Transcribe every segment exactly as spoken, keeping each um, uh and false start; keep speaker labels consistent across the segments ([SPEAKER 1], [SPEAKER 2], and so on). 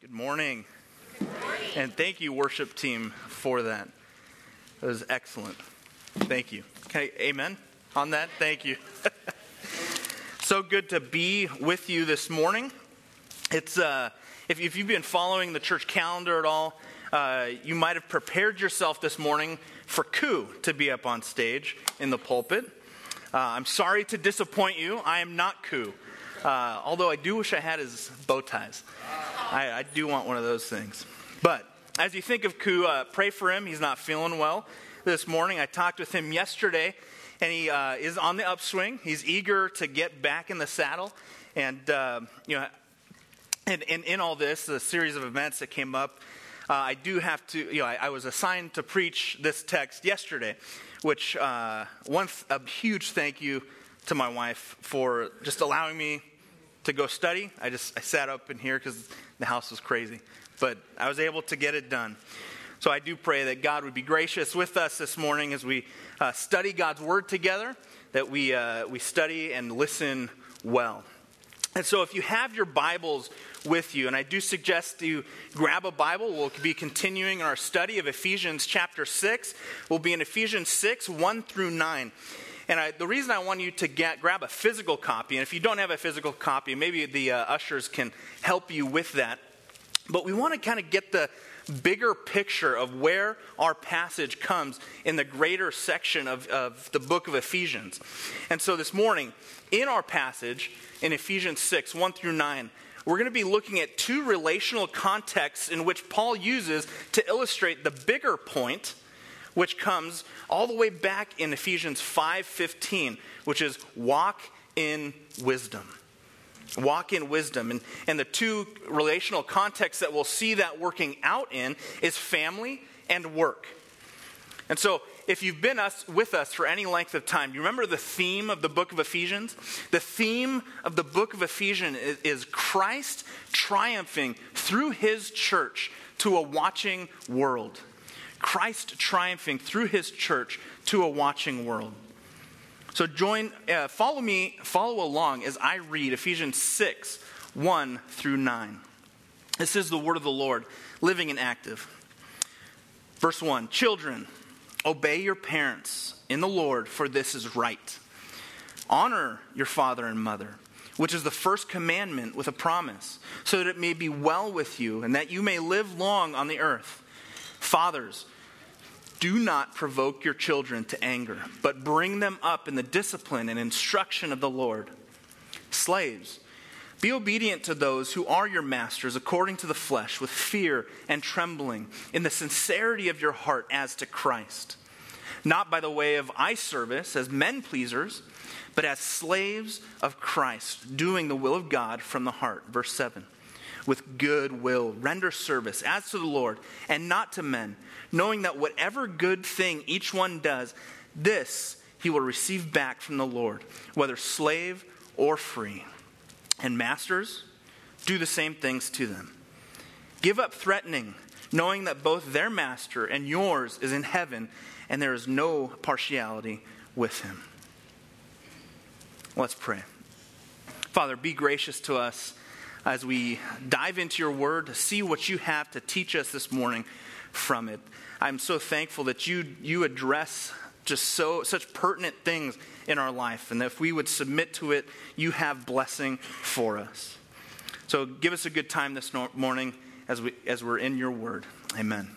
[SPEAKER 1] Good morning. Good morning. And thank you, worship team, for that. That was excellent. Thank you. Okay, amen on that. Thank you. So good to be with you this morning. It's uh, if, if you've been following the church calendar at all, uh, you might have prepared yourself this morning for Koo to be up on stage in the pulpit. Uh, I'm sorry to disappoint you. I am not Koo. Uh, although I do wish I had his bow ties. I, I do want one of those things. But as you think of Koo, uh, pray for him. He's not feeling well this morning. I talked with him yesterday, and he uh, is on the upswing. He's eager to get back in the saddle. And, uh, you know, and, and in all this, the series of events that came up, uh, I do have to, you know, I, I was assigned to preach this text yesterday, which uh, one, a huge thank you to my wife for just allowing me to go study. I just I sat up in here because the house was crazy, but I was able to get it done. So I do pray that God would be gracious with us this morning as we uh, study God's Word together, that we uh, we study and listen well. And so if you have your Bibles with you, and I do suggest you grab a Bible. We'll be continuing our study of Ephesians chapter six. We'll be in Ephesians six, one through nine. And I, the reason I want you to get, grab a physical copy, and if you don't have a physical copy, maybe the uh, ushers can help you with that. But we want to kind of get the bigger picture of where our passage comes in the greater section of, of the book of Ephesians. And so this morning, in our passage, in Ephesians six, one through nine, we're going to be looking at two relational contexts in which Paul uses to illustrate the bigger point, which comes all the way back in Ephesians five fifteen, which is walk in wisdom. Walk in wisdom. And, and the two relational contexts that we'll see that working out in is family and work. And so if you've been us, with us for any length of time, you remember the theme of the book of Ephesians? The theme of the book of Ephesians is, is Christ triumphing through his church to a watching world. Christ triumphing through his church to a watching world. So join, uh, follow me, follow along as I read Ephesians six, one through nine. This is the word of the Lord, living and active. Verse one, children, obey your parents in the Lord, for this is right. Honor your father and mother, which is the first commandment with a promise, so that it may be well with you and that you may live long on the earth. Fathers, do not provoke your children to anger, but bring them up in the discipline and instruction of the Lord. Slaves, be obedient to those who are your masters according to the flesh, with fear and trembling, in the sincerity of your heart as to Christ. Not by the way of eye service as men pleasers, but as slaves of Christ, doing the will of God from the heart. Verse seven. With good will, render service as to the Lord and not to men, knowing that whatever good thing each one does, this he will receive back from the Lord, whether slave or free. And masters, do the same things to them. Give up threatening, knowing that both their master and yours is in heaven, and there is no partiality with him. Let's pray. Father, be gracious to us as we dive into your word to see what you have to teach us this morning from it. I'm so thankful that you you address just so such pertinent things in our life, and that if we would submit to it, you have blessing for us. So give us a good time this morning as we as we're in your word. Amen.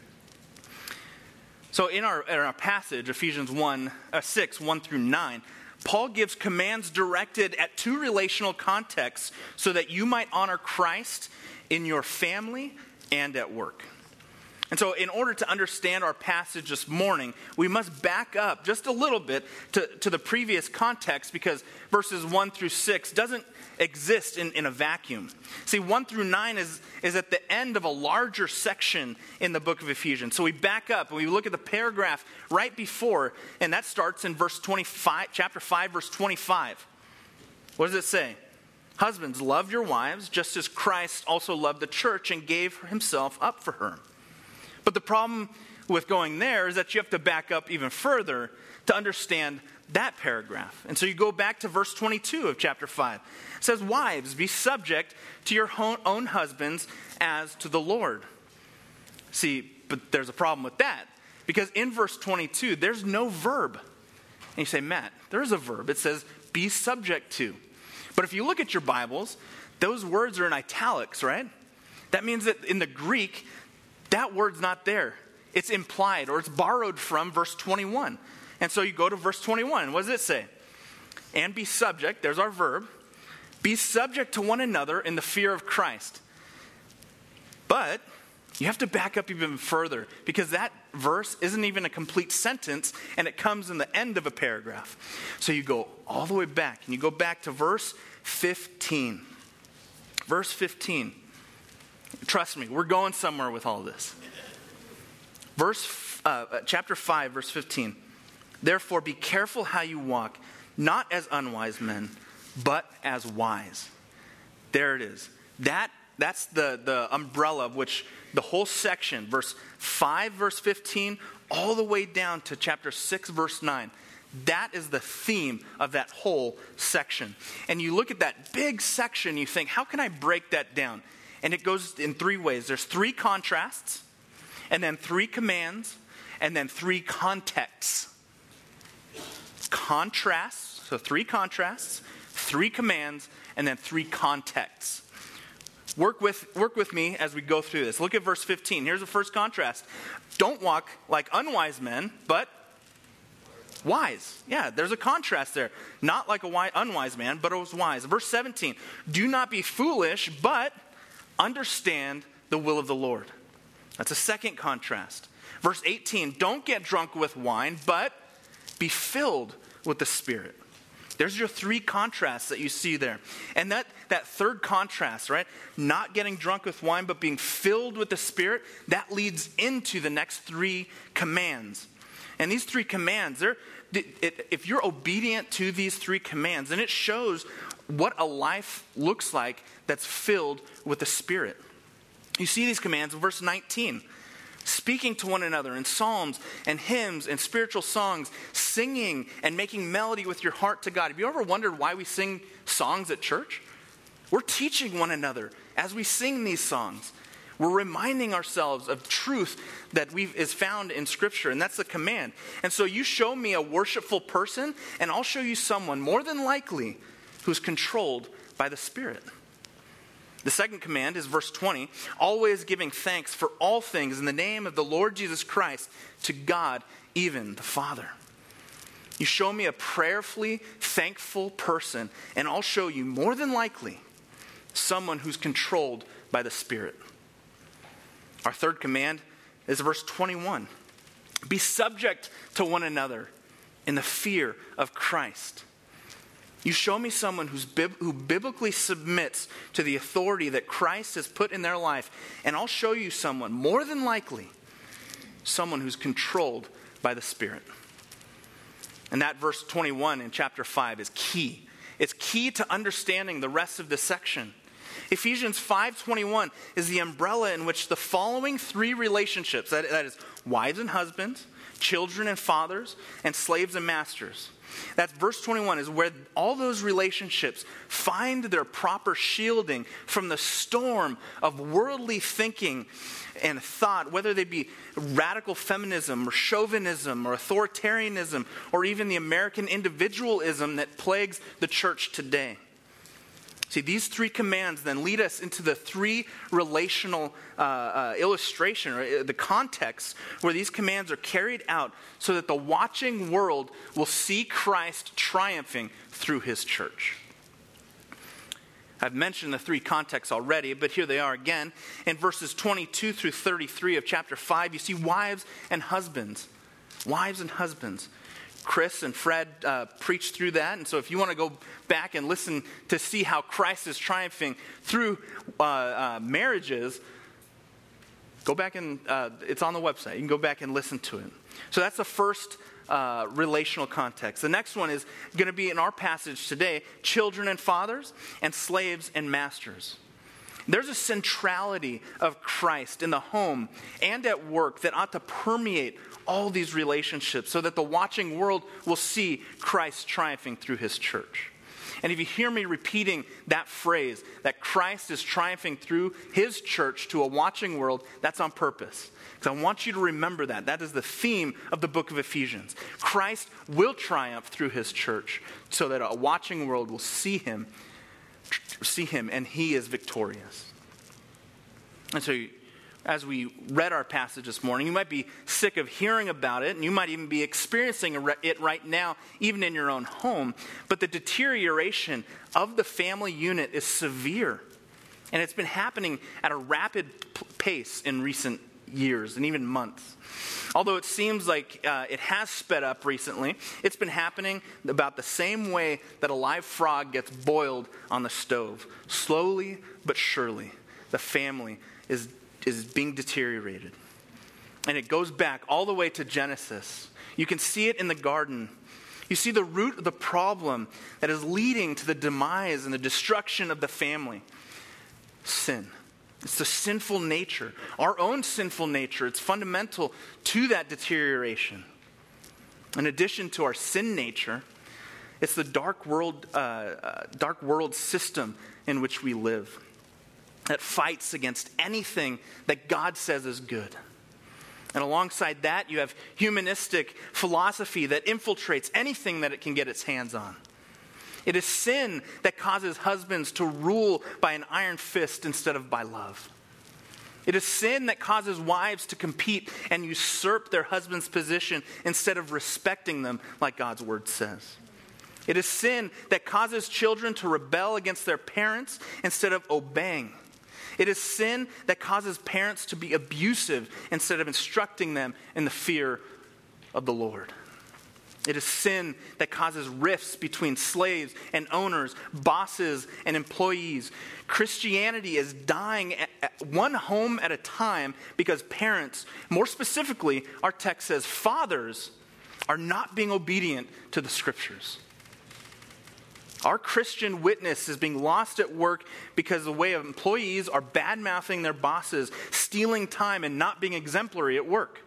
[SPEAKER 1] So in our in our passage, Ephesians one, uh, six, one through nine, Paul gives commands directed at two relational contexts so that you might honor Christ in your family and at work. And so in order to understand our passage this morning, we must back up just a little bit to, to the previous context, because verses one through six doesn't exist in, in a vacuum. See, one through nine is, is at the end of a larger section in the book of Ephesians. So we back up and we look at the paragraph right before, and that starts in verse twenty-five, chapter five, verse twenty-five. What does it say? Husbands, love your wives, just as Christ also loved the church and gave himself up for her. But the problem with going there is that you have to back up even further to understand that paragraph. And so you go back to verse twenty-two of chapter five. It says, wives, be subject to your own husbands as to the Lord. See, but there's a problem with that. Because in verse twenty-two, there's no verb. And you say, Matt, there is a verb. It says, be subject to. But if you look at your Bibles, those words are in italics, right? That means that in the Greek, that word's not there. It's implied or it's borrowed from verse twenty-one. And so you go to verse twenty-one. What does it say? And be subject, there's our verb. Be subject to one another in the fear of Christ. But you have to back up even further because that verse isn't even a complete sentence and it comes in the end of a paragraph. So you go all the way back and you go back to verse fifteen. Verse fifteen. Trust me, we're going somewhere with all this. Verse, uh, chapter five, verse fifteen. Therefore, be careful how you walk, not as unwise men, but as wise. There it is. That that's the, the umbrella of which the whole section, verse five, verse fifteen, all the way down to chapter six, verse nine. That is the theme of that whole section. And you look at that big section, you think, how can I break that down? And it goes in three ways. There's three contrasts, and then three commands, and then three contexts. Contrasts, so three contrasts, three commands, and then three contexts. Work with, work with me as we go through this. Look at verse fifteen. Here's the first contrast. Don't walk like unwise men, but wise. Yeah, there's a contrast there. Not like a wise, unwise man, but it was wise. Verse seventeen. Do not be foolish, but understand the will of the Lord. That's a second contrast. Verse eighteen. Don't get drunk with wine, but be filled with the Spirit. There's your three contrasts that you see there. And that, that third contrast, right? Not getting drunk with wine, but being filled with the Spirit, that leads into the next three commands. And these three commands, they're, it, if you're obedient to these three commands, then it shows what a life looks like that's filled with the Spirit. You see these commands in verse nineteen. Speaking to one another in psalms and hymns and spiritual songs, singing and making melody with your heart to God. Have you ever wondered why we sing songs at church? We're teaching one another as we sing these songs. We're reminding ourselves of truth that we've, is found in Scripture, and that's the command. And so you show me a worshipful person, and I'll show you someone more than likely who's controlled by the Spirit. The second command is verse twenty, always giving thanks for all things in the name of the Lord Jesus Christ to God, even the Father. You show me a prayerfully thankful person, and I'll show you more than likely someone who's controlled by the Spirit. Our third command is verse twenty-one. Be subject to one another in the fear of Christ. You show me someone who's bib- who biblically submits to the authority that Christ has put in their life, and I'll show you someone, more than likely, someone who's controlled by the Spirit. And that verse twenty-one in chapter five is key. It's key to understanding the rest of this section. Ephesians five twenty-one is the umbrella in which the following three relationships, that, that is wives and husbands, children and fathers, and slaves and masters. That's verse twenty-one is where all those relationships find their proper shielding from the storm of worldly thinking and thought, whether they be radical feminism or chauvinism or authoritarianism or even the American individualism that plagues the church today. See, these three commands then lead us into the three relational uh, uh, illustration, or the context where these commands are carried out so that the watching world will see Christ triumphing through his church. I've mentioned the three contexts already, but here they are again. In verses twenty-two through thirty-three of chapter five, you see wives and husbands. Wives and husbands. Chris and Fred uh, preached through that. And so if you want to go back and listen to see how Christ is triumphing through uh, uh, marriages, go back and, uh, it's on the website. You can go back and listen to it. So that's the first uh, relational context. The next one is going to be in our passage today, children and fathers and slaves and masters. There's a centrality of Christ in the home and at work that ought to permeate all these relationships so that the watching world will see Christ triumphing through his church. And if you hear me repeating that phrase, that Christ is triumphing through his church to a watching world, that's on purpose. Because I want you to remember that. That is the theme of the book of Ephesians. Christ will triumph through his church so that a watching world will see him, see him, and he is victorious. And so as we read our passage this morning, you might be sick of hearing about it, and you might even be experiencing it right now, even in your own home. But the deterioration of the family unit is severe, and it's been happening at a rapid pace in recent years and even months. Although it seems like uh, it has sped up recently, it's been happening about the same way that a live frog gets boiled on the stove. Slowly but surely, the family is is being deteriorated. And it goes back all the way to Genesis. You can see it in the garden. You see the root of the problem that is leading to the demise and the destruction of the family. Sin. It's the sinful nature. Our own sinful nature. It's fundamental to that deterioration. In addition to our sin nature, it's the dark world, uh, uh, dark world system in which we live that fights against anything that God says is good. And alongside that, you have humanistic philosophy that infiltrates anything that it can get its hands on. It is sin that causes husbands to rule by an iron fist instead of by love. It is sin that causes wives to compete and usurp their husband's position instead of respecting them like God's word says. It is sin that causes children to rebel against their parents instead of obeying. It is sin that causes parents to be abusive instead of instructing them in the fear of the Lord. It is sin that causes rifts between slaves and owners, bosses and employees. Christianity is dying at one home at a time because parents, more specifically, our text says fathers, are not being obedient to the scriptures. Our Christian witness is being lost at work because the way of employees are bad-mouthing their bosses, stealing time, and not being exemplary at work.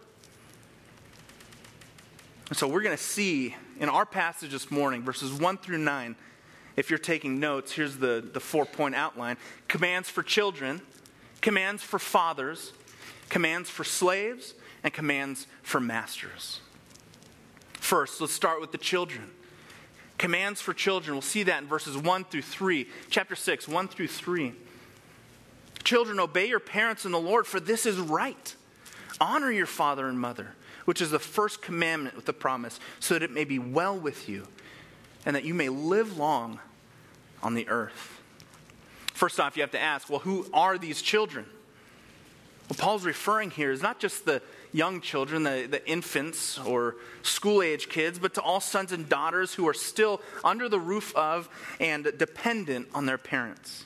[SPEAKER 1] And so we're going to see in our passage this morning, verses one through nine, if you're taking notes, here's the, the four-point outline. Commands for children, commands for fathers, commands for slaves, and commands for masters. First, let's start with the children. Commands for children. We'll see that in verses one through three. Chapter six, one through three. Children, obey your parents in the Lord, for this is right. Honor your father and mother, which is the first commandment with the promise, so that it may be well with you, and that you may live long on the earth. First off, you have to ask, well, who are these children? What Paul's referring here is not just the young children, the, the infants or school-age kids, but to all sons and daughters who are still under the roof of and dependent on their parents.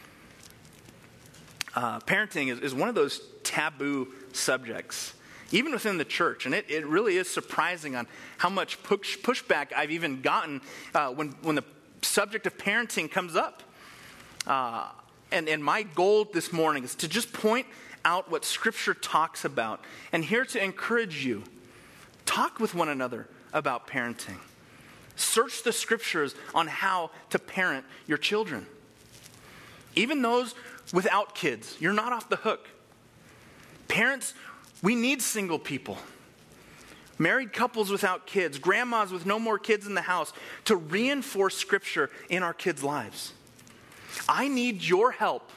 [SPEAKER 1] Uh, parenting is, is one of those taboo subjects, even within the church. And it, it really is surprising on how much push, pushback I've even gotten uh, when, when the subject of parenting comes up. Uh, and, and my goal this morning is to just point out what Scripture talks about. And here to encourage you, talk with one another about parenting. Search the Scriptures on how to parent your children. Even those without kids, you're not off the hook. Parents, we need single people. Married couples without kids, grandmas with no more kids in the house, to reinforce Scripture in our kids' lives. I need your help.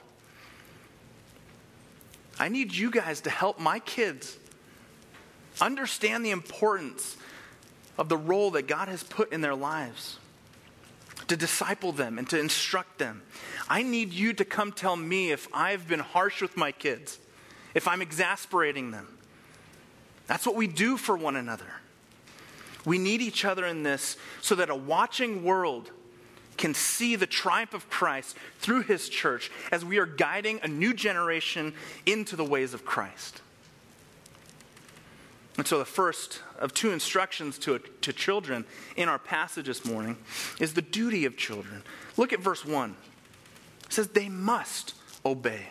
[SPEAKER 1] I need you guys to help my kids understand the importance of the role that God has put in their lives, to disciple them and to instruct them. I need you to come tell me if I've been harsh with my kids, if I'm exasperating them. That's what we do for one another. We need each other in this so that a watching world can see the triumph of Christ through his church as we are guiding a new generation into the ways of Christ. And so the first of two instructions to, to children in our passage this morning is the duty of children. Look at verse one. It says they must obey.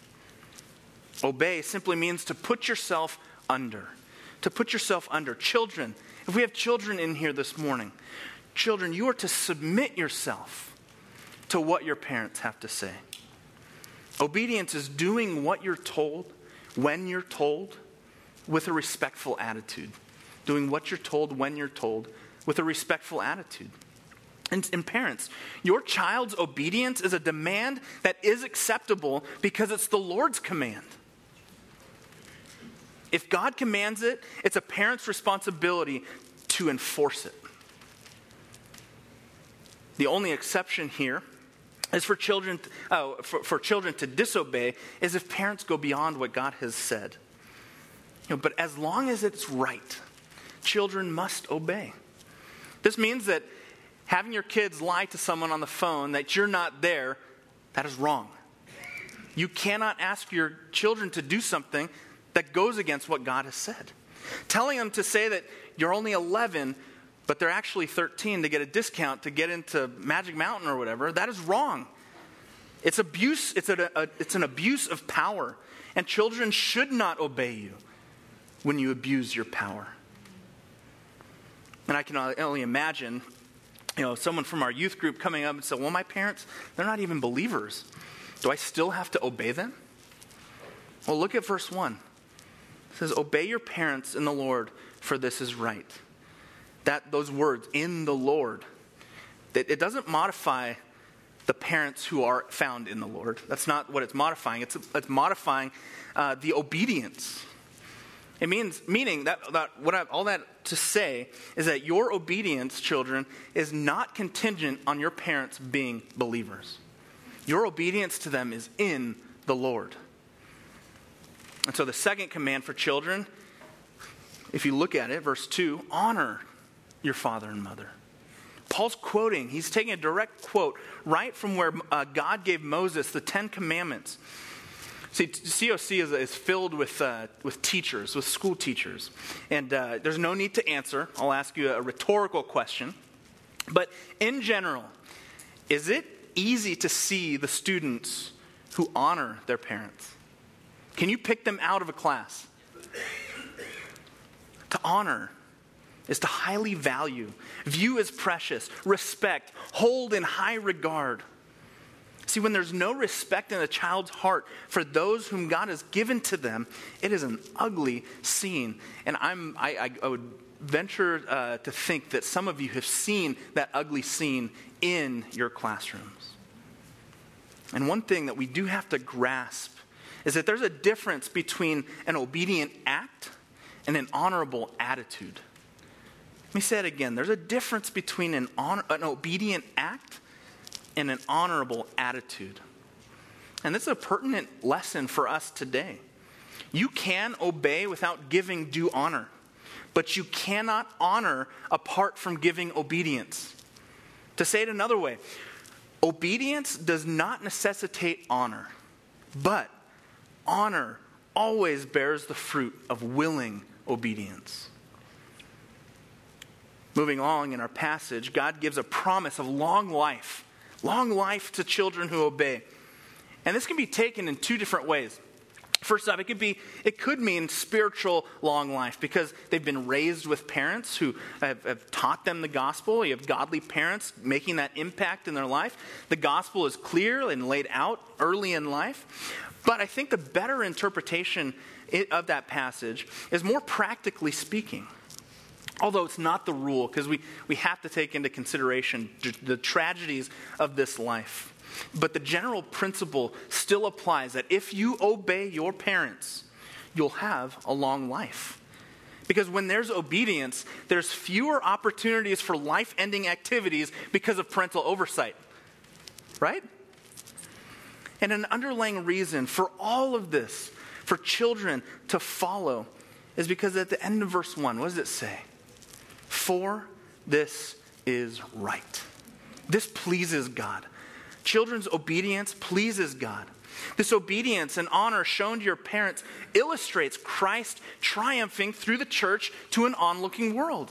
[SPEAKER 1] Obey simply means to put yourself under. To put yourself under. Children, if we have children in here this morning, children, you are to submit yourself to what your parents have to say. Obedience is doing what you're told, when you're told, with a respectful attitude. Doing what you're told, when you're told, with a respectful attitude. And, and parents, your child's obedience is a demand that is acceptable because it's the Lord's command. If God commands it, it's a parent's responsibility to enforce it. The only exception here is for children, uh, for, for children to disobey is if parents go beyond what God has said. You know, but as long as it's right, children must obey. This means that having your kids lie to someone on the phone that you're not there, that is wrong. You cannot ask your children to do something that goes against what God has said. Telling them to say that you're only eleven, but they're actually thirteen to get a discount to get into Magic Mountain or whatever, that is wrong. It's abuse. It's, a, a, it's an abuse of power. And children should not obey you when you abuse your power. And I can only imagine, you know, someone from our youth group coming up and say, well, my parents, they're not even believers. Do I still have to obey them? Well, look at verse one. It says, obey your parents in the Lord, for this is right. That those words, in the Lord, that it doesn't modify the parents who are found in the Lord. That's not what it's modifying. It's, it's modifying uh, the obedience. It means, meaning that, that what I, all that to say is that your obedience, children, is not contingent on your parents being believers. Your obedience to them is in the Lord. And so the second command for children, if you look at it, verse two, honor your father and mother. Paul's quoting, he's taking a direct quote right from where uh, God gave Moses the Ten Commandments. See, C O C is, is filled with uh, with teachers, with school teachers. And uh, there's no need to answer. I'll ask you a rhetorical question. But in general, is it easy to see the students who honor their parents? Can you pick them out of a class? To honor is to highly value, view as precious, respect, hold in high regard. See, when there's no respect in a child's heart for those whom God has given to them, it is an ugly scene. And I'm, I, I would venture uh, to think that some of you have seen that ugly scene in your classrooms. And one thing that we do have to grasp is that there's a difference between an obedient act and an honorable attitude. Let me say it again. There's a difference between an, honor, an obedient act and an honorable attitude. And this is a pertinent lesson for us today. You can obey without giving due honor, but you cannot honor apart from giving obedience. To say it another way, obedience does not necessitate honor, but honor always bears the fruit of willing obedience. Moving along in our passage, God gives a promise of long life. Long life to children who obey. And this can be taken in two different ways. First off, it could be, it could mean spiritual long life because they've been raised with parents who have, have taught them the gospel. You have godly parents making that impact in their life. The gospel is clear and laid out early in life. But I think the better interpretation of that passage is more practically speaking. Although it's not the rule, because we, we have to take into consideration the tragedies of this life. But the general principle still applies that if you obey your parents, you'll have a long life. Because when there's obedience, there's fewer opportunities for life-ending activities because of parental oversight. Right? And an underlying reason for all of this, for children to follow, is because at the end of verse one, what does it say? For this is right. This pleases God. Children's obedience pleases God. This obedience and honor shown to your parents illustrates Christ triumphing through the church to an onlooking world.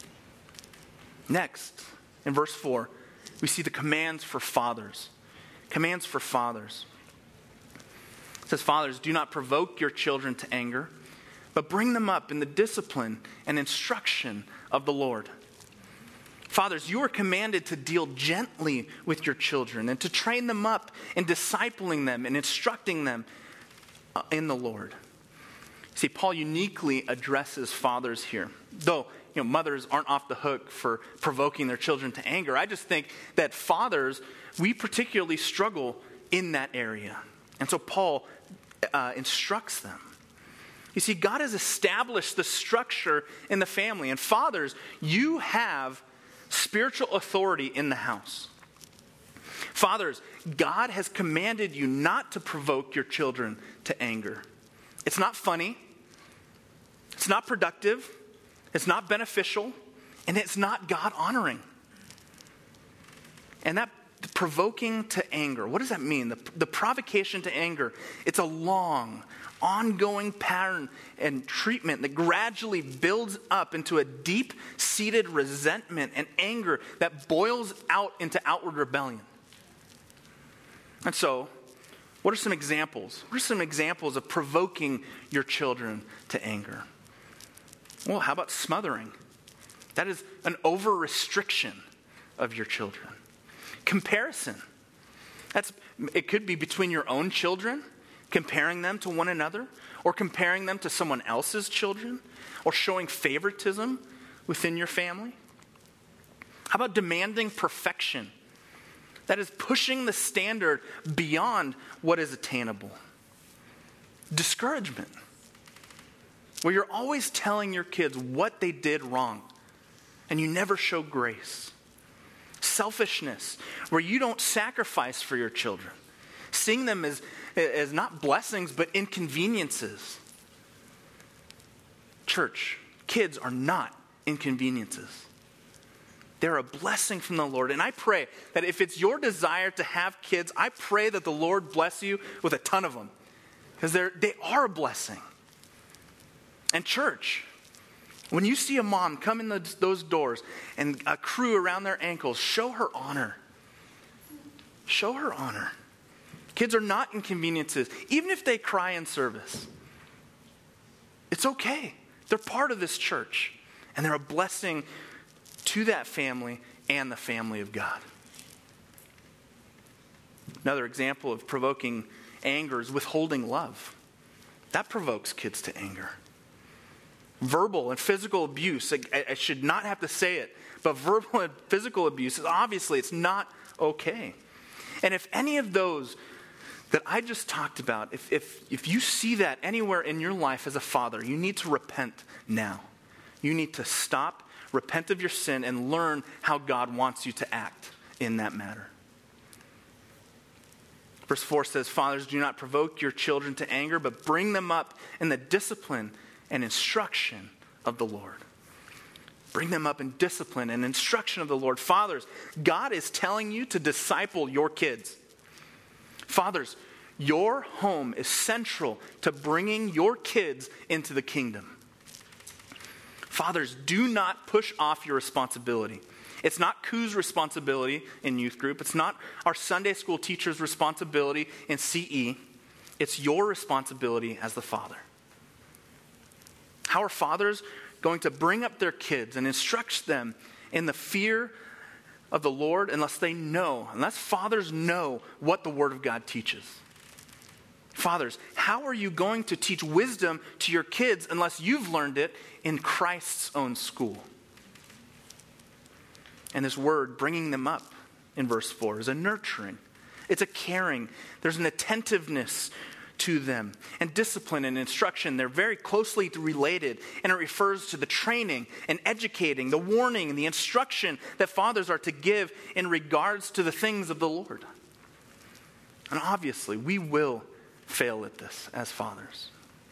[SPEAKER 1] Next, in verse four, we see the commands for fathers. Commands for fathers. It says, fathers, do not provoke your children to anger, but bring them up in the discipline and instruction of the Lord. Fathers, you are commanded to deal gently with your children and to train them up in discipling them and instructing them in the Lord. See, Paul uniquely addresses fathers here. Though, you know, mothers aren't off the hook for provoking their children to anger. I just think that fathers, we particularly struggle in that area. And so Paul uh, instructs them. You see, God has established the structure in the family. And fathers, you have spiritual authority in the house. Fathers, God has commanded you not to provoke your children to anger. It's not funny. It's not productive. It's not beneficial. And it's not God-honoring. And that provoking to anger, what does that mean? The, the provocation to anger, it's a long, ongoing pattern and treatment that gradually builds up into a deep-seated resentment and anger that boils out into outward rebellion. And so, what are some examples? What are some examples of provoking your children to anger? Well, how about smothering? That is an over-restriction of your children. Comparison. That's, it could be between your own children, comparing them to one another, or comparing them to someone else's children, or showing favoritism within your family. How about demanding perfection? That is pushing the standard beyond what is attainable. Discouragement, where you're always telling your kids what they did wrong, and you never show grace. Selfishness, where you don't sacrifice for your children, seeing them as, as not blessings, but inconveniences. Church, kids are not inconveniences. They're a blessing from the Lord. And I pray that if it's your desire to have kids, I pray that the Lord bless you with a ton of them. Because they're, they are a blessing. And church, when you see a mom come in the, those doors and a crew around their ankles, show her honor. Show her honor. Kids are not inconveniences, even if they cry in service. It's okay. They're part of this church. And they're a blessing to that family and the family of God. Another example of provoking anger is withholding love. That provokes kids to anger. Verbal and physical abuse, I, I should not have to say it, but verbal and physical abuse, is obviously, it's not okay. And if any of those that I just talked about, if, if, if you see that anywhere in your life as a father, you need to repent now. You need to stop, repent of your sin, and learn how God wants you to act in that matter. Verse four says, fathers, do not provoke your children to anger, but bring them up in the discipline and instruction of the Lord. Bring them up in discipline and instruction of the Lord. Fathers, God is telling you to disciple your kids. Fathers, your home is central to bringing your kids into the kingdom. Fathers, do not push off your responsibility. It's not Koo's responsibility in youth group. It's not our Sunday school teacher's responsibility in C E. It's your responsibility as the father. How are fathers going to bring up their kids and instruct them in the fear of the Lord unless they know, unless fathers know what the Word of God teaches? Fathers, how are you going to teach wisdom to your kids unless you've learned it in Christ's own school? And this word, bringing them up in verse four, is a nurturing. It's a caring. There's an attentiveness to them. And discipline and instruction, they're very closely related. And it refers to the training and educating, the warning and the instruction that fathers are to give in regards to the things of the Lord. And obviously, we will fail at this as fathers.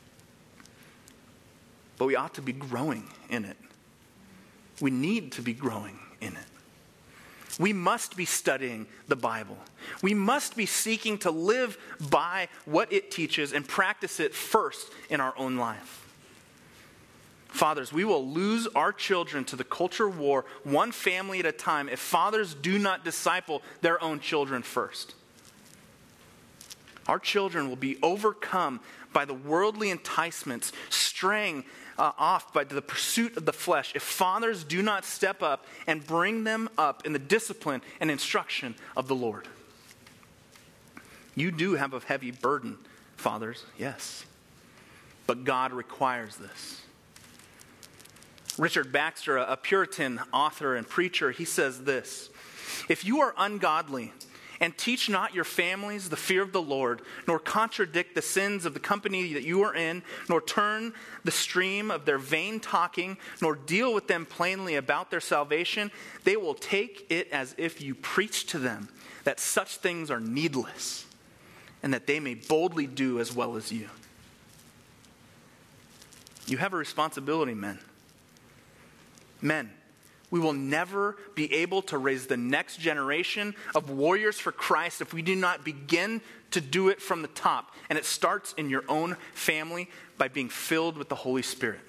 [SPEAKER 1] But we ought to be growing in it. We need to be growing in it. We must be studying the Bible. We must be seeking to live by what it teaches and practice it first in our own life. Fathers, we will lose our children to the culture war one family at a time if fathers do not disciple their own children first. Our children will be overcome by the worldly enticements, straying uh, off by the pursuit of the flesh, if fathers do not step up and bring them up in the discipline and instruction of the Lord. You do have a heavy burden, fathers, yes. But God requires this. Richard Baxter, a Puritan author and preacher, he says this: if you are ungodly and teach not your families the fear of the Lord, nor contradict the sins of the company that you are in, nor turn the stream of their vain talking, nor deal with them plainly about their salvation, they will take it as if you preach to them that such things are needless, and that they may boldly do as well as you. You have a responsibility, men. Men, we will never be able to raise the next generation of warriors for Christ if we do not begin to do it from the top. And it starts in your own family by being filled with the Holy Spirit.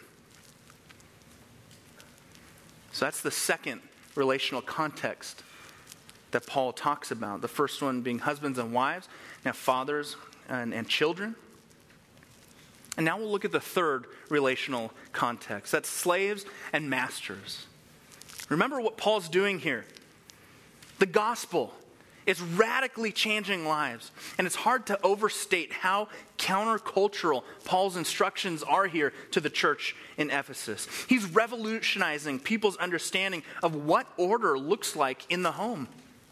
[SPEAKER 1] So that's the second relational context that Paul talks about. The first one being husbands and wives, now fathers and, and children. And now we'll look at the third relational context. That's slaves and masters. Remember what Paul's doing here. The gospel is radically changing lives. And it's hard to overstate how countercultural Paul's instructions are here to the church in Ephesus. He's revolutionizing people's understanding of what order looks like in the home.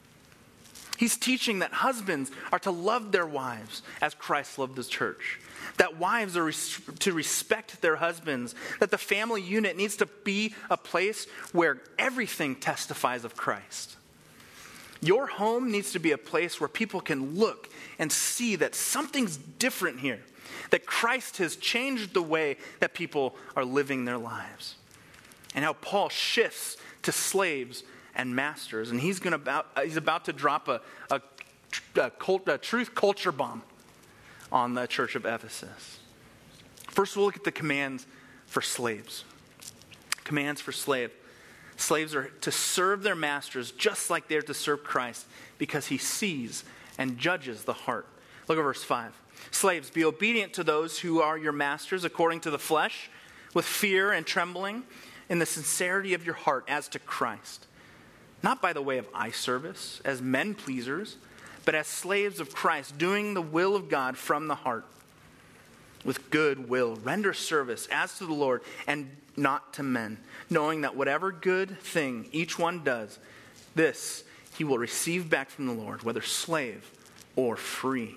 [SPEAKER 1] He's teaching that husbands are to love their wives as Christ loved the church. That wives are res- to respect their husbands. That the family unit needs to be a place where everything testifies of Christ. Your home needs to be a place where people can look and see that something's different here. That Christ has changed the way that people are living their lives. And how Paul shifts to slaves and masters. And he's, gonna about, he's about to drop a, a, a, cult, a truth culture bomb on the church of Ephesus. First, we'll look at the commands for slaves. Commands for slave. Slaves are to serve their masters just like they're to serve Christ, because he sees and judges the heart. Look at verse five. Slaves, be obedient to those who are your masters according to the flesh, with fear and trembling, in the sincerity of your heart as to Christ. Not by the way of eye service, as men pleasers, but as slaves of Christ, doing the will of God from the heart. With good will, render service as to the Lord and not to men, knowing that whatever good thing each one does, this he will receive back from the Lord, whether slave or free.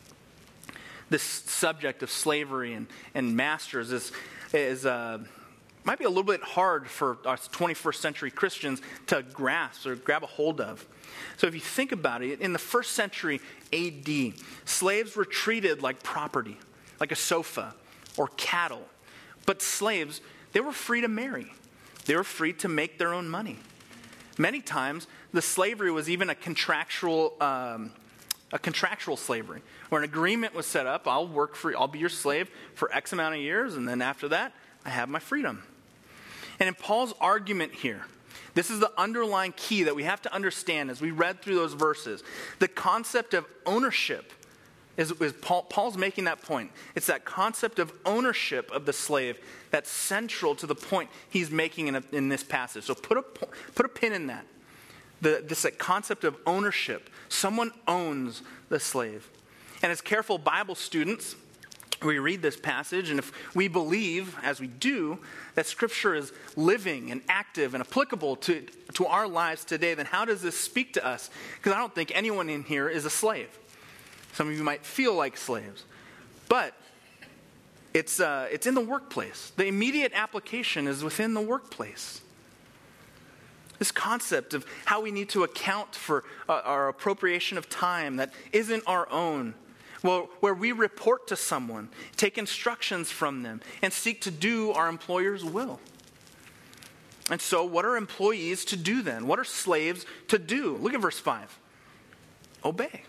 [SPEAKER 1] This subject of slavery and, and masters is, is uh, might be a little bit hard for us twenty-first century Christians to grasp or grab a hold of. So if you think about it, in the first century A D, slaves were treated like property, like a sofa or cattle. But slaves, they were free to marry. They were free to make their own money. Many times, the slavery was even a contractual, um, a contractual slavery, where an agreement was set up. I'll work for, I'll be your slave for X amount of years, and then after that, I have my freedom. And in Paul's argument here, this is the underlying key that we have to understand as we read through those verses. The concept of ownership is, is Paul, Paul's making that point. It's that concept of ownership of the slave that's central to the point he's making in, a, in this passage. So put a, put a pin in that. The, this like, concept of ownership. Someone owns the slave. And as careful Bible students, we read this passage, and if we believe, as we do, that Scripture is living and active and applicable to, to our lives today, then how does this speak to us? Because I don't think anyone in here is a slave. Some of you might feel like slaves. But it's, uh, it's in the workplace. The immediate application is within the workplace. This concept of how we need to account for uh, our appropriation of time that isn't our own. Well, where we report to someone, take instructions from them, and seek to do our employer's will. And so what are employees to do then? What are slaves to do? Look at verse five. Obey.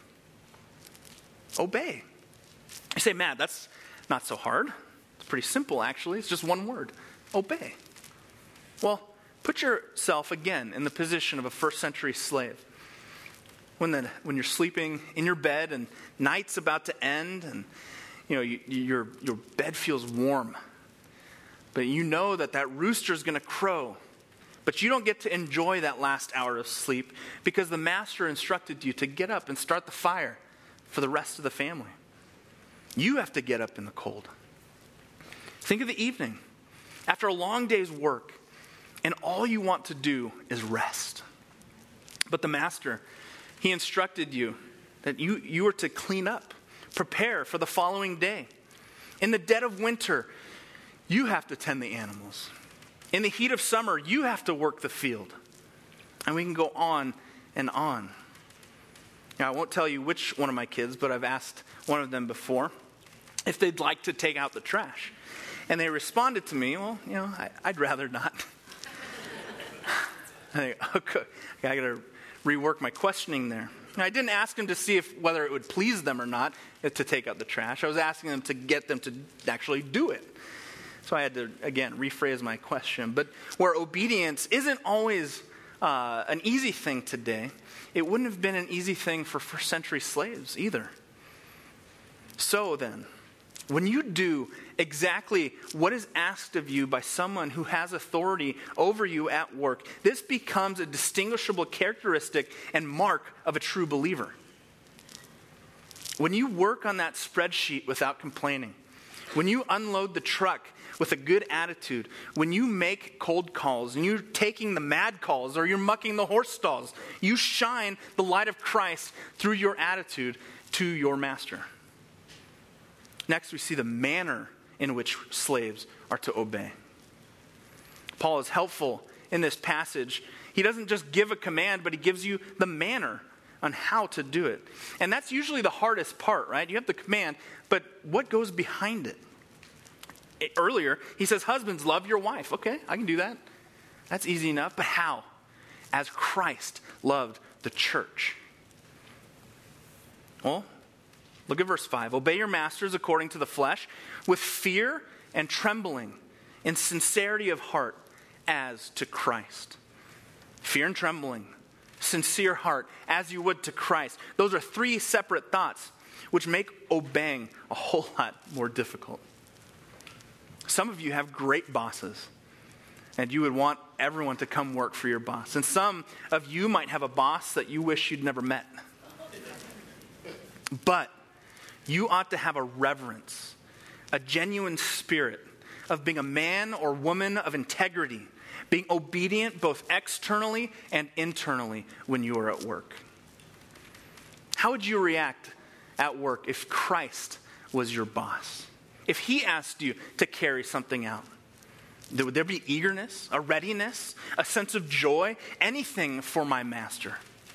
[SPEAKER 1] Obey. You say, Matt, that's not so hard. It's pretty simple, actually. It's just one word. Obey. Well, put yourself again in the position of a first century slave. when the when you're sleeping in your bed and night's about to end, and you know you, your your bed feels warm, but you know that that rooster's going to crow, but you don't get to enjoy that last hour of sleep because the master instructed you to get up and start the fire for the rest of the family. You have to get up in the cold. Think of the evening after a long day's work, and all you want to do is rest. But the master, he instructed you that you, you are to clean up, prepare for the following day. In the dead of winter, you have to tend the animals. In the heat of summer, you have to work the field. And we can go on and on. Now, I won't tell you which one of my kids, but I've asked one of them before if they'd like to take out the trash. And they responded to me, well, you know, I, I'd rather not. I think, okay, I got to rework my questioning there. And I didn't ask them to see if whether it would please them or not to take out the trash. I was asking them to get them to actually do it. So I had to, again, rephrase my question. But where obedience isn't always uh, an easy thing today, it wouldn't have been an easy thing for first century slaves either. So then, when you do exactly what is asked of you by someone who has authority over you at work, this becomes a distinguishable characteristic and mark of a true believer. When you work on that spreadsheet without complaining, when you unload the truck with a good attitude, when you make cold calls and you're taking the mad calls or you're mucking the horse stalls, you shine the light of Christ through your attitude to your master. Next, we see the manner in which slaves are to obey. Paul is helpful in this passage. He doesn't just give a command, but he gives you the manner on how to do it. And that's usually the hardest part, right? You have the command, but what goes behind it? Earlier, he says, husbands, love your wife. Okay, I can do that. That's easy enough. But how? As Christ loved the church. Well, look at verse five. Obey your masters according to the flesh, with fear and trembling, in sincerity of heart, as to Christ. Fear and trembling, sincere heart, as you would to Christ. Those are three separate thoughts, which make obeying a whole lot more difficult. Some of you have great bosses, and you would want everyone to come work for your boss. And some of you might have a boss that you wish you'd never met. But you ought to have a reverence, a genuine spirit of being a man or woman of integrity, being obedient both externally and internally when you are at work. How would you react at work if Christ was your boss? If he asked you to carry something out, would there be eagerness, a readiness, a sense of joy, anything for my master?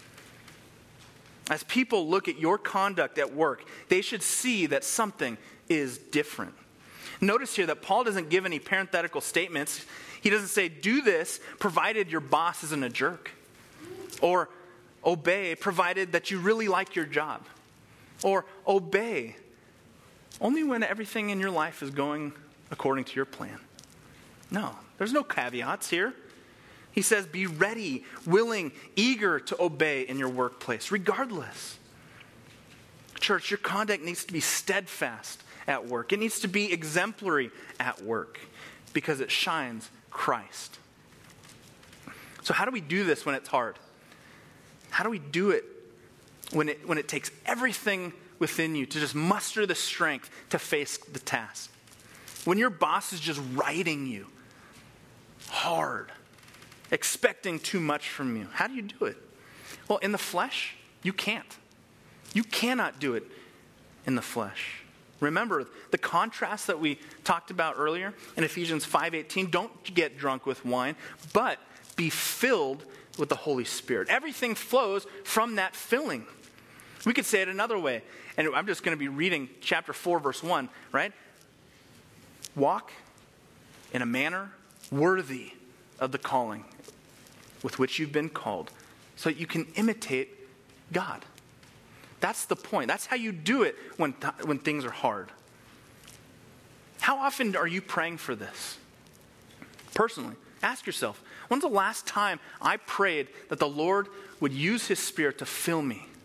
[SPEAKER 1] As people look at your conduct at work, they should see that something is different. Notice here that Paul doesn't give any parenthetical statements. He doesn't say, do this provided your boss isn't a jerk. Or obey provided that you really like your job. Or obey only when everything in your life is going according to your plan. No, there's no caveats here. He says, be ready, willing, eager to obey in your workplace, regardless. Church, your conduct needs to be steadfast at work. It needs to be exemplary at work because it shines Christ. So how do we do this when it's hard? How do we do it when it, when it takes everything within you to just muster the strength to face the task? When your boss is just riding you hard, expecting too much from you, how do you do it? Well, in the flesh, you can't. You cannot do it in the flesh. Remember the contrast that we talked about earlier in Ephesians five eighteen. Don't get drunk with wine, but be filled with the Holy Spirit. Everything flows from that filling. We could say it another way, and I'm just going to be reading chapter four, verse one, right? Walk in a manner worthy of the calling with which you've been called, so that you can imitate God. That's the point. That's how you do it when, th- when things are hard. How often are you praying for this? Personally, ask yourself, when's the last time I prayed that the Lord would use his Spirit to fill me,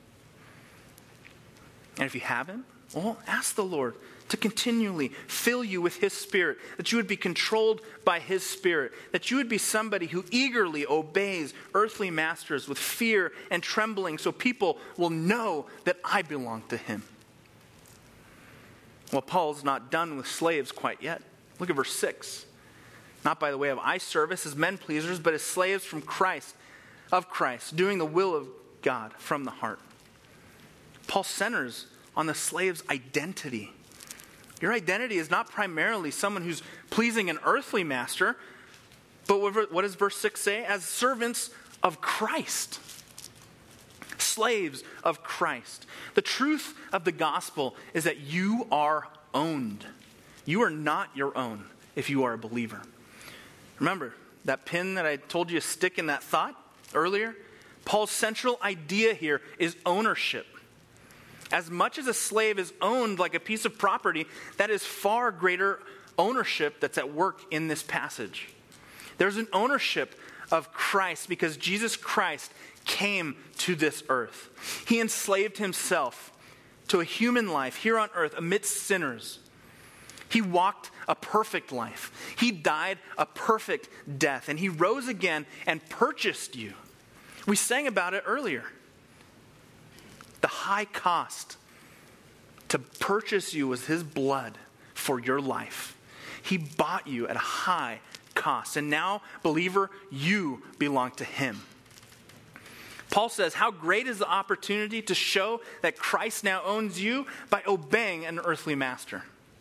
[SPEAKER 1] And if you haven't, well, ask the Lord to continually fill you with his Spirit, that you would be controlled by his Spirit, that you would be somebody who eagerly obeys earthly masters with fear and trembling so people will know that I belong to him. Well, Paul's not done with slaves quite yet. Look at verse six. Not by the way of eye service as men pleasers, but as slaves from Christ, of Christ, doing the will of God from the heart. Paul centers on the slave's identity. Your identity is not primarily someone who's pleasing an earthly master, but what does verse six say? As servants of Christ. Slaves of Christ. The truth of the gospel is that you are owned. You are not your own if you are a believer. Remember that pin that I told you to stick in that thought earlier? Paul's central idea here is ownership. As much as a slave is owned like a piece of property, that is far greater ownership that's at work in this passage. There's an ownership of Christ because Jesus Christ came to this earth. He enslaved himself to a human life here on earth amidst sinners. He walked a perfect life. He died a perfect death. And he rose again and purchased you. We sang about it earlier. The high cost to purchase you was his blood for your life. He bought you at a high cost. And now, believer, you belong to him. Paul says, how great is the opportunity to show that Christ now owns you by obeying an earthly master.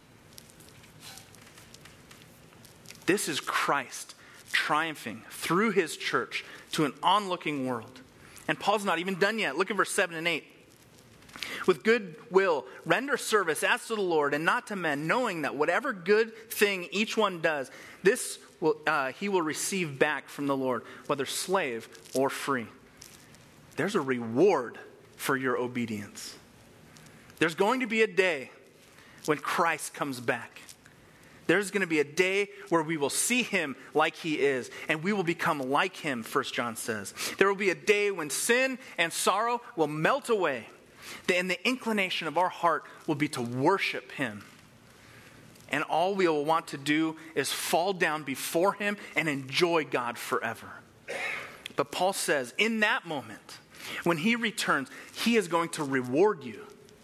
[SPEAKER 1] This is Christ triumphing through his church to an onlooking world. And Paul's not even done yet. Look at verse seven and eight. With good will, render service as to the Lord and not to men, knowing that whatever good thing each one does, this will, uh, he will receive back from the Lord, whether slave or free. There's a reward for your obedience. There's going to be a day when Christ comes back. There's going to be a day where we will see him like he is, and we will become like him, First John says. There will be a day when sin and sorrow will melt away, and the inclination of our heart will be to worship him. And all we will want to do is fall down before him and enjoy God forever. But Paul says, in that moment, when he returns, he is going to reward you.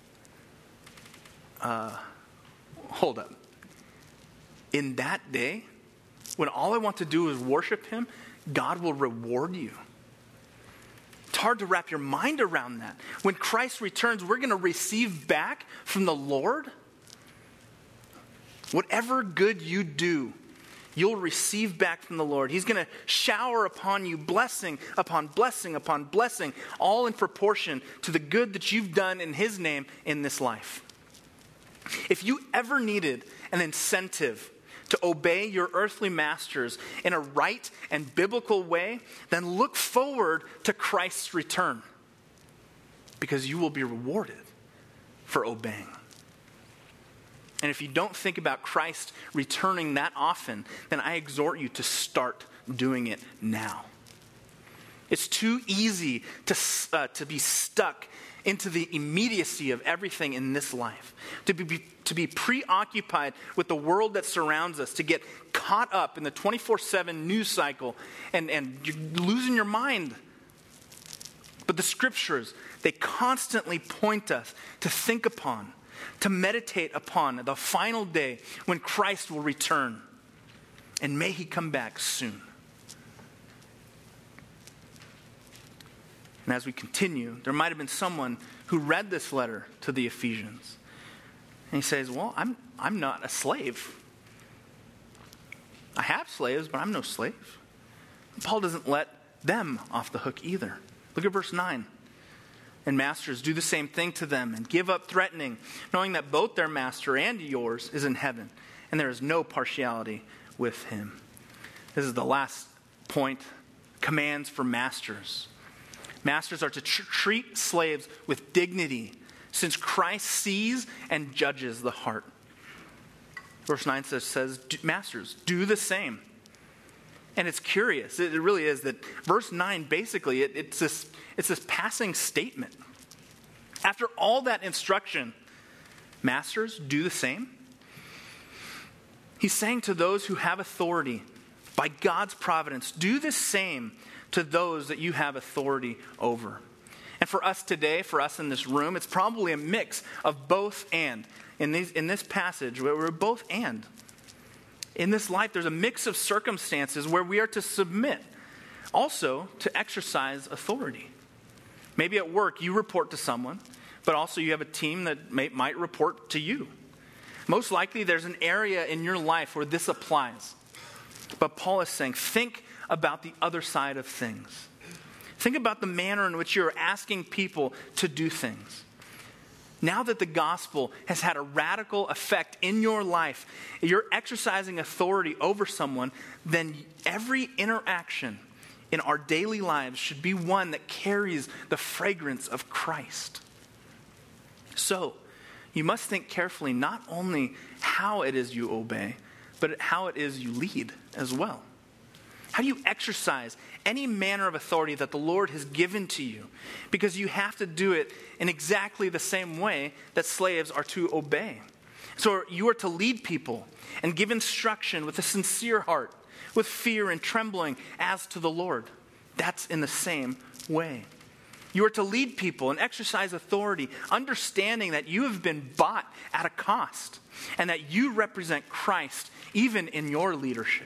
[SPEAKER 1] Uh, hold up. In that day, when all I want to do is worship him, God will reward you. It's hard to wrap your mind around that. When Christ returns, we're going to receive back from the Lord whatever good you do. You'll receive back from the Lord. He's going to shower upon you blessing upon blessing upon blessing, all in proportion to the good that you've done in his name in this life. If you ever needed an incentive to obey your earthly masters in a right and biblical way, then look forward to Christ's return, because you will be rewarded for obeying. And if you don't think about Christ returning that often, then I exhort you to start doing it now. It's too easy to, uh, to be stuck into the immediacy of everything in this life, to be, to be preoccupied with the world that surrounds us, to get caught up in the twenty-four seven news cycle, and, and you're losing your mind. But the scriptures, they constantly point us to think upon, to meditate upon the final day when Christ will return. And may he come back soon. And as we continue, there might have been someone who read this letter to the Ephesians. And he says, well, I'm, I'm not a slave. I have slaves, but I'm no slave. Paul doesn't let them off the hook either. Look at verse nine. And masters, do the same thing to them and give up threatening, knowing that both their master and yours is in heaven, and there is no partiality with him. This is the last point. Commands for masters. Masters are to tr- treat slaves with dignity, since Christ sees and judges the heart. Verse nine says, says masters, do the same. And it's curious, it really is, that verse nine basically, it, it's, this, it's this passing statement. After all that instruction, masters, do the same. He's saying to those who have authority by God's providence, do the same to those that you have authority over. And for us today, for us in this room, it's probably a mix of both and. In, these, in this passage, where we're both and. In this life, there's a mix of circumstances where we are to submit, also to exercise authority. Maybe at work, you report to someone, but also you have a team that may, might report to you. Most likely, there's an area in your life where this applies. But Paul is saying, think about the other side of things. Think about the manner in which you're asking people to do things. Now that the gospel has had a radical effect in your life, you're exercising authority over someone, then every interaction in our daily lives should be one that carries the fragrance of Christ. So, you must think carefully not only how it is you obey, but how it is you lead as well. How do you exercise any manner of authority that the Lord has given to you? Because you have to do it in exactly the same way that slaves are to obey. So you are to lead people and give instruction with a sincere heart, with fear and trembling as to the Lord. That's in the same way. You are to lead people and exercise authority, understanding that you have been bought at a cost and that you represent Christ even in your leadership.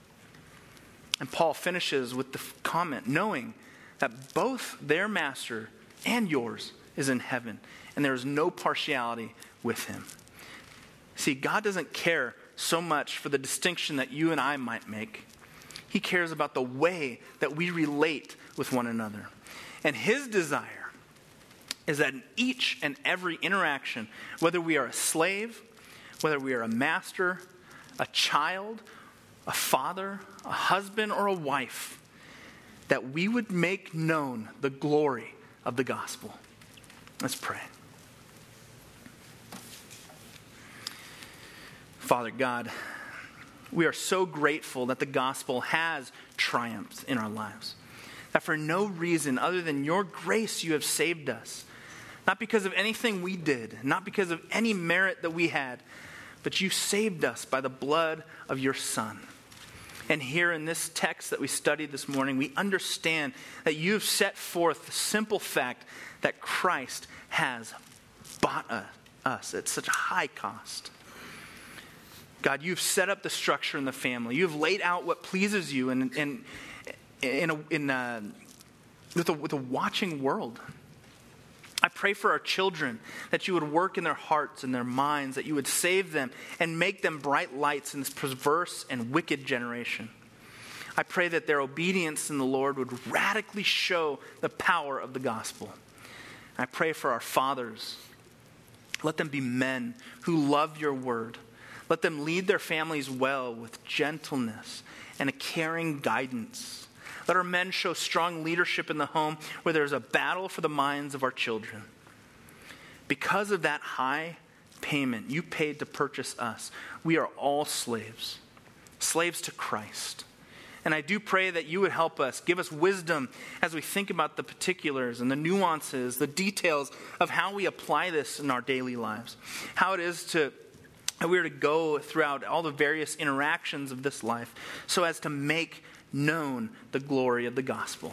[SPEAKER 1] And Paul finishes with the comment, knowing that both their master and yours is in heaven, and there is no partiality with him. See, God doesn't care so much for the distinction that you and I might make. He cares about the way that we relate with one another. And his desire is that in each and every interaction, whether we are a slave, whether we are a master, a child, a father, a husband, or a wife, that we would make known the glory of the gospel. Let's pray. Father God, we are so grateful that the gospel has triumphed in our lives. That for no reason other than your grace you have saved us. Not because of anything we did, not because of any merit that we had, but you saved us by the blood of your Son. And here in this text that we studied this morning, we understand that you've set forth the simple fact that Christ has bought us at such a high cost. God, you've set up the structure in the family. You've laid out what pleases you in, in, in, a, in a, with, a, with a watching world. I pray for our children that you would work in their hearts and their minds, that you would save them and make them bright lights in this perverse and wicked generation. I pray that their obedience in the Lord would radically show the power of the gospel. I pray for our fathers. Let them be men who love your word. Let them lead their families well with gentleness and a caring guidance. Let our men show strong leadership in the home where there's a battle for the minds of our children. Because of that high payment you paid to purchase us, we are all slaves, slaves to Christ. And I do pray that you would help us, give us wisdom as we think about the particulars and the nuances, the details of how we apply this in our daily lives. How it is to, how we are to go throughout all the various interactions of this life so as to make known the glory of the gospel.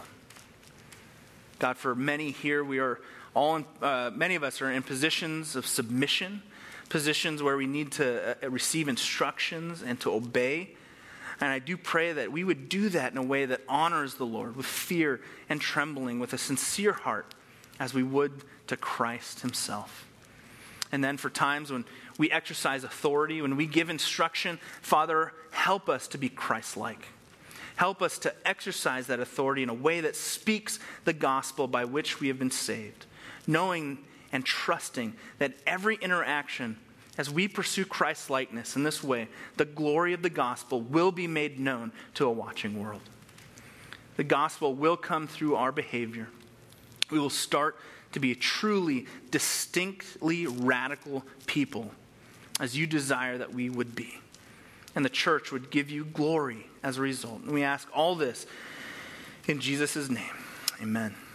[SPEAKER 1] God, for many here, we are all, in, uh, many of us are in positions of submission, positions where we need to uh, receive instructions and to obey. And I do pray that we would do that in a way that honors the Lord with fear and trembling, with a sincere heart, as we would to Christ himself. And then for times when we exercise authority, when we give instruction, Father, help us to be Christ-like. Help us to exercise that authority in a way that speaks the gospel by which we have been saved, knowing and trusting that every interaction as we pursue Christ's likeness in this way, the glory of the gospel will be made known to a watching world. The gospel will come through our behavior. We will start to be a truly, distinctly radical people as you desire that we would be. And the church would give you glory as a result. And we ask all this in Jesus' name. Amen.